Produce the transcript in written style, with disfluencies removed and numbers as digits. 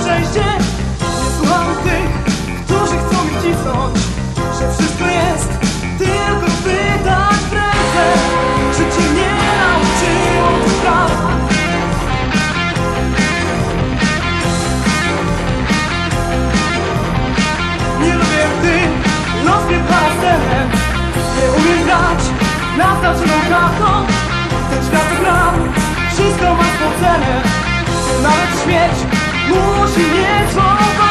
szczęście. Nie słucham tych, którzy chcą mi wcisnąć, że wszystko jest tylko wydać w ręce. Życie nie nauczyło tych praw. Nie lubię, gdy los mnie pala scenę. Nie umiem grać naznaczoną kartą. Ten świat to gram, wszystko ma swą cenę. Nawet śmierć musi mieć swą